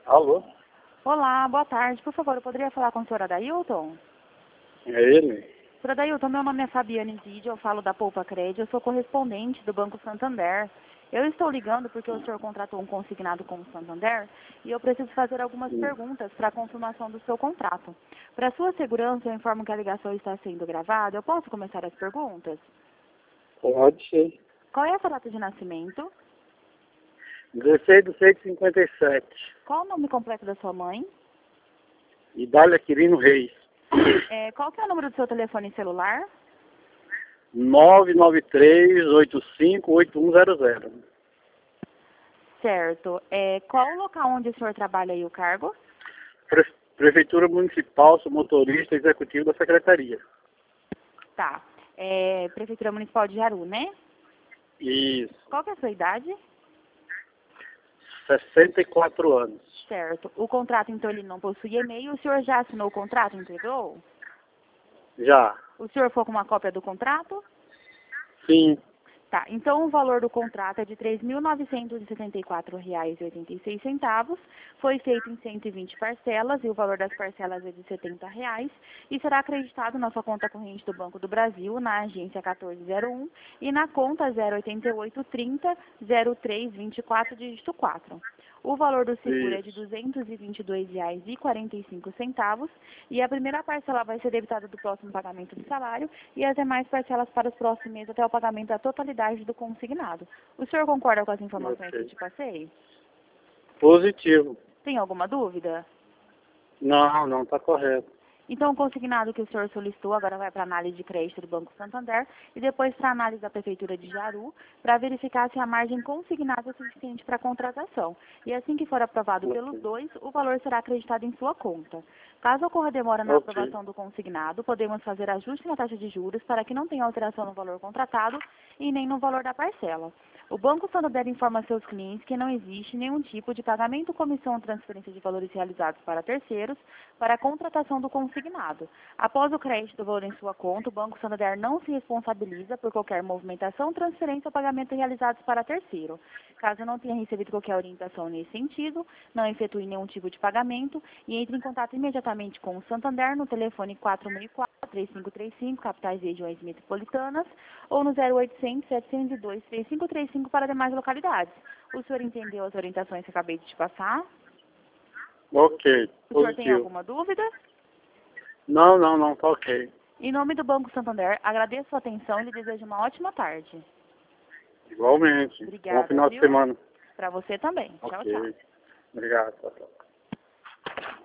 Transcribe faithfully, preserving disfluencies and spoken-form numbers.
Alô? Olá, boa tarde. Por favor, eu poderia falar com o senhor Adailton? É ele? senhor Adailton, meu nome é Fabiane Zid, eu falo da Poupa Crédito, eu sou correspondente do Banco Santander. Eu estou ligando porque o senhor contratou um consignado com o Santander e eu preciso fazer algumas Sim. perguntas para a confirmação do seu contrato. Para sua segurança, eu informo que a ligação está sendo gravada. Eu posso começar as perguntas? Pode ser. Qual é a sua data de nascimento? dezesseis de seis de cinquenta e sete. Qual o nome completo da sua mãe? Idália Quirino Reis. É, qual que é o número do seu telefone celular? nove nove três oito cinco oito um zero zero. Certo. É, qual o local onde o senhor trabalha e o cargo? Pre Prefeitura Municipal, sou motorista executivo da Secretaria. Tá. É, Prefeitura Municipal de Jaru, né? Isso. Qual que é a sua idade? sessenta e quatro anos. Certo. O contrato, então, ele não possui e-mail. O senhor já assinou o contrato, entregou? Já. O senhor foi com uma cópia do contrato? Sim. Tá. Então, o valor do contrato é de três mil novecentos e setenta e quatro reais e oitenta e seis centavos. Foi feito em cento e vinte parcelas e o valor das parcelas é de setenta reais e será acreditado na sua conta corrente do Banco do Brasil, na agência quatorze zero um e na conta zero oito oito trinta zero três vinte e quatro, dígito quatro. O valor do seguro é de Isso. duzentos e vinte e dois reais e quarenta e cinco centavos e a primeira parcela vai ser debitada do próximo pagamento do salário e as demais parcelas para os próximos meses até o pagamento da totalidade do consignado. O senhor concorda com as informações que eu Ok. te passei? Positivo. Tem alguma dúvida? Não, não está correto. Então, o consignado que o senhor solicitou agora vai para a análise de crédito do Banco Santander e depois para a análise da Prefeitura de Jaru para verificar se a margem consignada é suficiente para a contratação. E assim que for aprovado pelos Ok. dois, o valor será acreditado em sua conta. Caso ocorra demora na Ok. aprovação do consignado, podemos fazer ajuste na taxa de juros para que não tenha alteração no valor contratado e nem no valor da parcela. O Banco Santander informa a seus clientes que não existe nenhum tipo de pagamento, comissão ou transferência de valores realizados para terceiros para a contratação do consignado. Após o crédito do valor em sua conta, o Banco Santander não se responsabiliza por qualquer movimentação, transferência ou pagamento realizados para terceiro. Caso não tenha recebido qualquer orientação nesse sentido, não efetue nenhum tipo de pagamento e entre em contato imediatamente com o Santander no telefone quatro seis quatro, três cinco três cinco, capitais e regiões metropolitanas, ou no zero oitocentos, setecentos e dois, três cinco três cinco para demais localidades. O senhor entendeu as orientações que acabei de te passar? Ok. O senhor tem Positivo. alguma dúvida? Não, não, não, tá ok. Em nome do Banco Santander, agradeço a sua atenção e lhe desejo uma ótima tarde. Igualmente. Bom Obrigada, final de viu? semana. Para você também. Tchau, tchau. Ok. Obrigado. Tchau, tchau.